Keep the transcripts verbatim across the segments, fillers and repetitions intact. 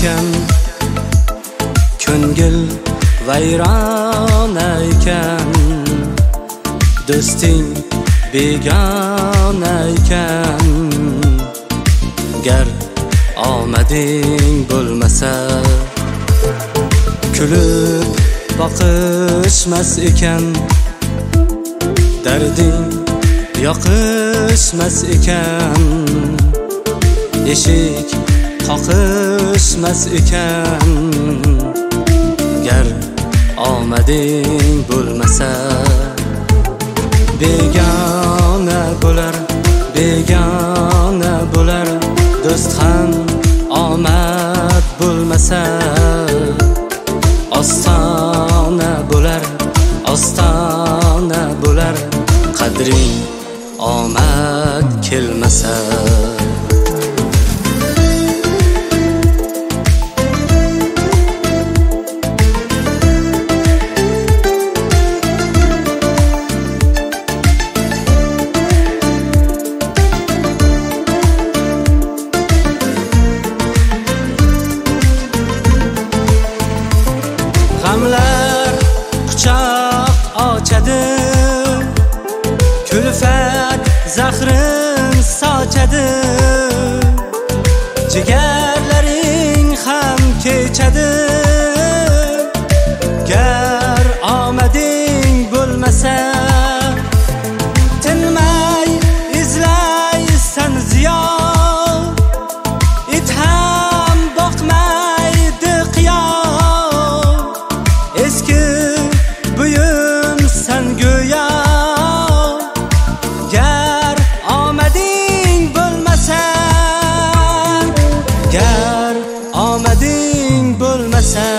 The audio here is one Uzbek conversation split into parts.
ekan, ko'ngil vayrona ekan, do'sting begona ekan. Gar omading bo'lmasa, kulib boqishmas ekan, darding yoqishmas ekan, eshik qoqishmas ekan. Gar omading bo'lmasa, begona bo'lar, begona bo'lar. Do'st ham omad bo'lmasa, ostona bo'lar, ostona bo'lar. Qadring omad kelmasa. G'amlar quchoq ochadi, kulfat zahrin sochadi. Jigarlaring ham kechadi, gar omading bo'lmasa. Tinmay izlaysan ziyon, it ham boqmaydi qiyon. Eski buyumsan go'yo, gar omading bo'lmasa, gar omading bo'lmasa.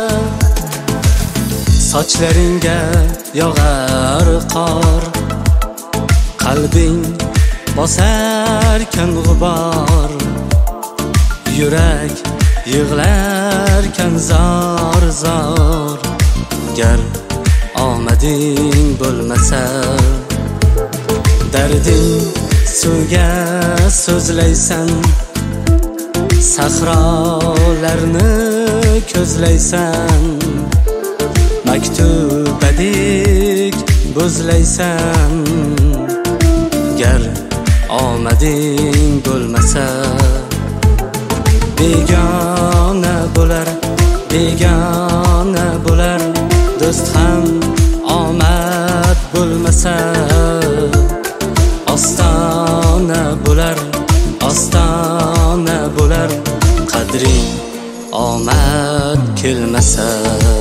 Sochlaringga yog'ar qor, qalbing bosarkan g'ubor. Yurak yig'larkan zor zor, gar omading bo'lmasa. Darding suvga so'zlaysan, sahrolarni ko'zlaysan. Maktubadek bo'zlaysan, gar omading bo'lmasa. Begona bo'lar, begona bo'lar. Do'st ham omad bo'lmasa, ostona bo'lar, ostona bo'lar. Qadring omad kelmasa.